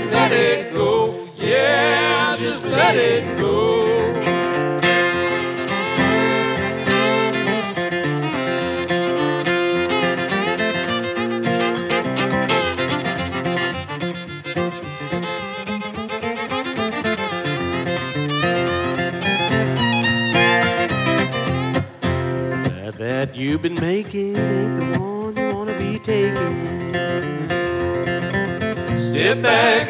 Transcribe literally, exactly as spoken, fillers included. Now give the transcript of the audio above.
let it go. Yeah, just let it go. That you've been making ain't the one you wanna be taking. Step back